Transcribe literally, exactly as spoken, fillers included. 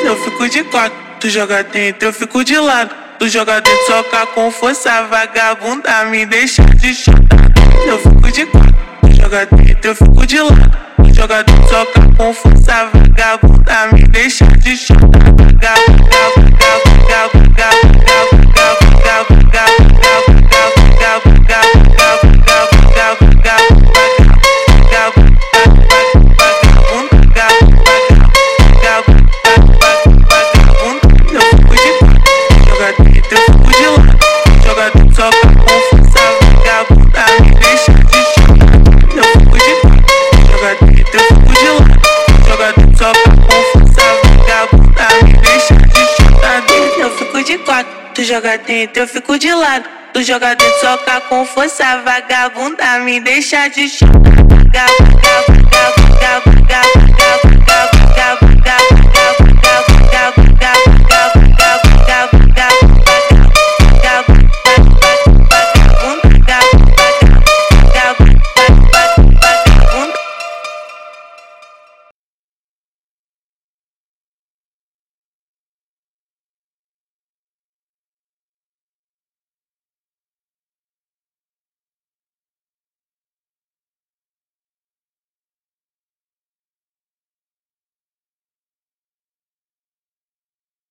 eu fico de quatro. Tu joga dentro, eu fico de lado. Tu joga dentro, soca com força, vagabunda me deixa de chata. Eu fico de quatro. Tu joga dentro, eu fico de lado. Tu joga dentro, soca com força, vagabunda me deixa de chata. Vagabunda, vagabunda, tu joga dentro, eu fico de lado. Tu joga dentro, soca com força, vagabunda me deixa de chata. Vagabunda, vagabunda, vagabunda.